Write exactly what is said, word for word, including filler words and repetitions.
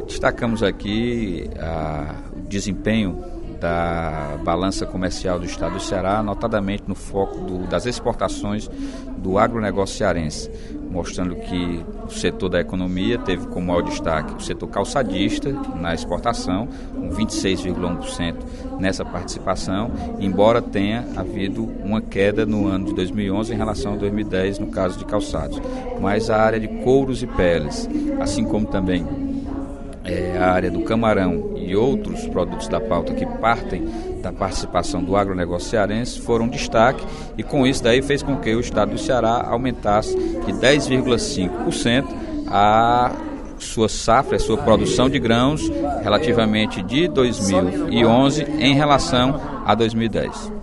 Destacamos aqui a, o desempenho da balança comercial do estado do Ceará, notadamente no foco do, das exportações do agronegócio cearense, mostrando que o setor da economia teve como maior destaque o setor calçadista na exportação, com vinte e seis vírgula um por cento nessa participação, embora tenha havido uma queda no ano de dois mil e onze em relação a dois mil e dez no caso de calçados. Mas a área de couros e peles, assim como também É, a área do camarão e outros produtos da pauta que partem da participação do agronegócio cearense foram destaque, e com isso daí fez com que o estado do Ceará aumentasse de dez vírgula cinco por cento a sua safra, a sua produção de grãos relativamente de dois mil e onze em relação a dois mil e dez.